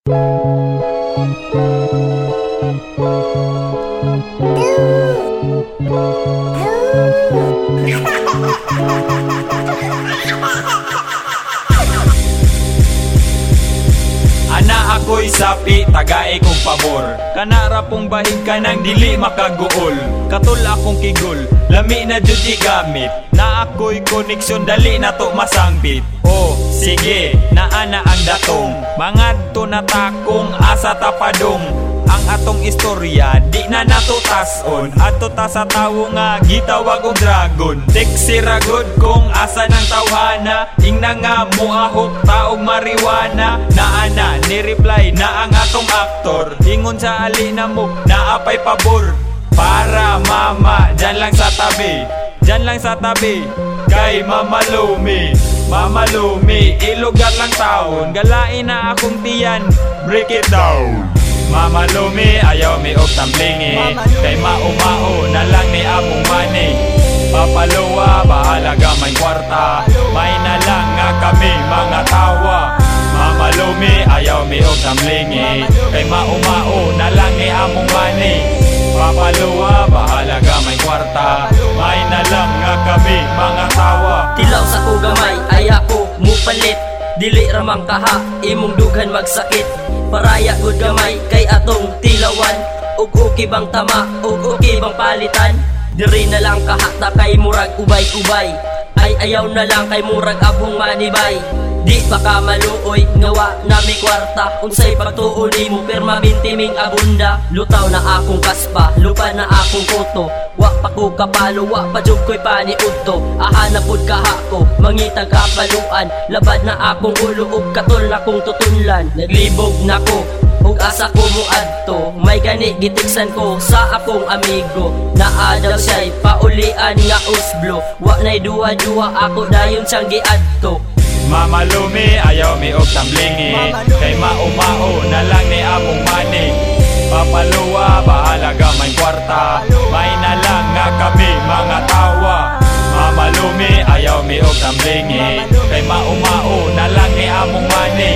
Ana ako'y sapi, tagae kong pabor. Kanara pong bahig ka nang dili makaguol. Katul akong kigol, lami na jud igamit. Na ako'y koneksyon, dali na to masangbit. Oh, sige, naana ang datong. Mangadto na takong asa tapadong. Ang atong istorya, di na nato tason. Ato ta sa tawo nga, gitawag og dragon. Teksi ragod kung asa ng tawhana. Ingna nga muahok taog mariwana. Naana, ni-reply na ang atong aktor. Ingon sa alina mo, naapay pabor. Para mama, dyan lang sa tabi. Dyan lang sa tabi, kay Mama Lumi. Mama Lumi, ilugar lang taon. Galain na akong tiyan, break it down. Mama Lumi, ayaw mi og tamblingi. Kay mao-mao na lang ni among money. Papaluwa, bahala gamay kwarta. May na lang nga kami mga tawa. Mama Lumi, ayaw mi og tamblingi. Kay mao-mao na lang ni among money. Papaluwa, bahala gamay kwarta. May na lang nga kami mga tawa. Tilaw sa ko gamay, ay ako mupalit. Dili ramang kaha, imong dughan magsakit. Paraya gud gamay kay atong tilawan. Ug okay bang tama, ug okay bang palitan. Diri na lang kahata kay murag ubay-ubay. Ay ayaw na lang kay murag abong manibay. Di pa ka maluoy, ngawa na may kwarta. Unsay pagtuon mo, perma bintiming abunda. Lutaw na akong kaspa, lupa na akong koto. Wa pa ko kapalo, wa pa jud ko'y paniudto. Ahana pud kahako, mangitag kapaluan. Labad na akong ulo ug katul na kong tutunlan. Naglibog na ko, ug asa ko muadto. May gani gitiksan ko sa akong amigo. Naadaw siya'y paulian nga usblo. Wa na'y duwa-duwa ako dayon siyang giadto. Mama Lumi, ayaw mi og tamblingi. Kay mao-mao na lang ni among money. Papaluwa, bahala gamay kwarta. May na lang nga kami mga tawa. Mama Lumi, ayaw mi og tamblingi. Kay mao-mao na lang ni among money.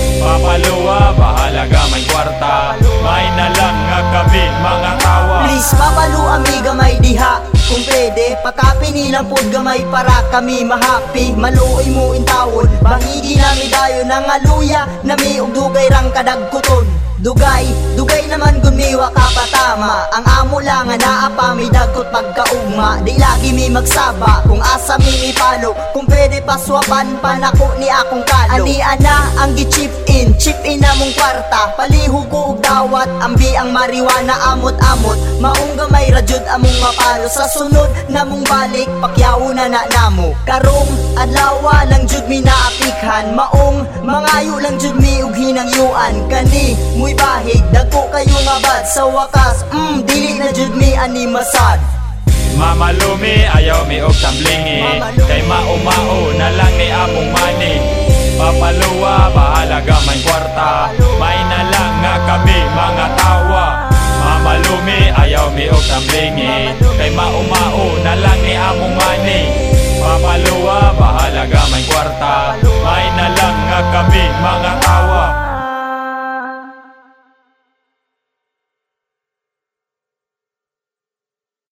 Papaluwa, bahala gamay kwarta. May na lang nga kami mga tawa. Please papalu amiga may diha. Kung pwede, pakapinilang pod gamay para kami mahappy. Maluoy mo intawon, bangigi nami dayo ng aluya. Nami og dugay rang kadagkuton. Dugay naman gumiwa kapatama. Ang amo lang nga naapa mi dagkot pagkaugma. Di lagi mi magsaba, kung asa mi ipalo. Kung pwede paswapan, panako ni akong kalo. Ani ana ang gi-chip in namong kwarta. Palihog ko og dawat, ambi ang mariwana amot-amot. Maong gamay radyod among mapalo. Sa sunod namong balik, pakyaw na namo. Karong adlawa lang jud mi naapikhan. Maong mangayo lang jud mi og hinangyuan. Kani muy bahig, dagko kayo nga bad. Sa wakas, dili na jud mi ani masad. Mama Lumi, ayaw mi og tamblingi. Kay mao-mao na lang ni among money. Papaluwa, bahala gamay kwarta. May na lang nga kami mga tawa. Mama Lumi, ayaw mi og tamblingi. Kay mao-mao na lang ni among money. Papaluwa, bahala gamay kwarta. May na lang nga kami mga tawa.